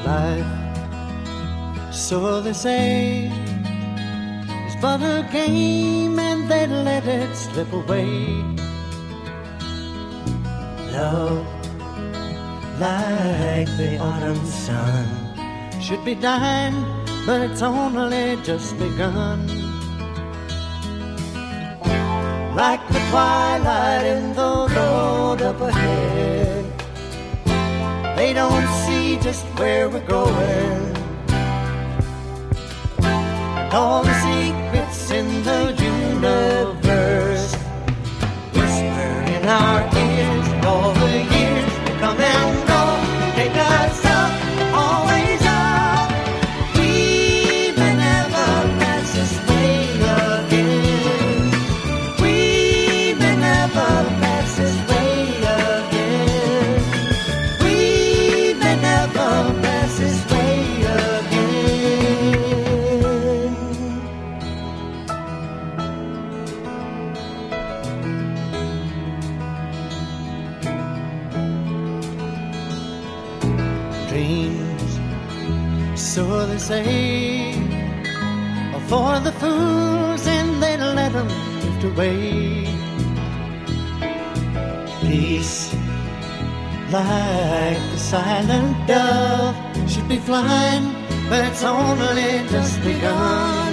Life, so they say, is but a game and they let it slip away. Love, like the autumn sun, should be dying, but it's only just begun. Like the twilight in the road up ahead, they don't see just where we're going, and all the secrets in the universe whisper in our ears. And all the years will come and go, take us up, always up. We may never pass this way again. We may never pass this way again. We may never pass this way again. Dreams, so they say, are for the fools and they let them drift away. Peace, like the silent dove, should be flying, but it's only just begun.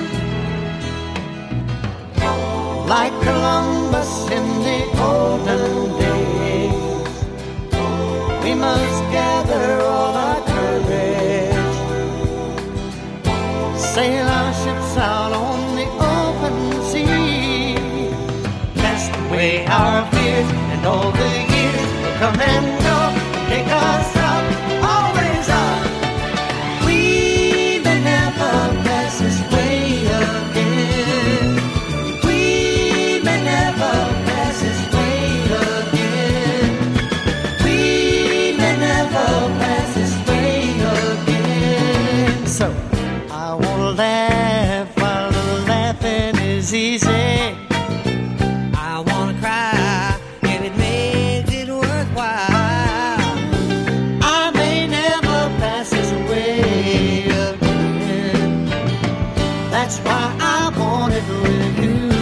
Like Columbus in the olden days, we must gather all our courage, sail our ships out on the open sea, cast away our fears, and all the years will come and go, take us up, always up. We may never pass this way again. We may never pass this way again. We may never pass this way again. So I wanna laugh while the laughing is easy. I wanna cry if it makes it worthwhile. I may never pass this way again. That's why I want it with you.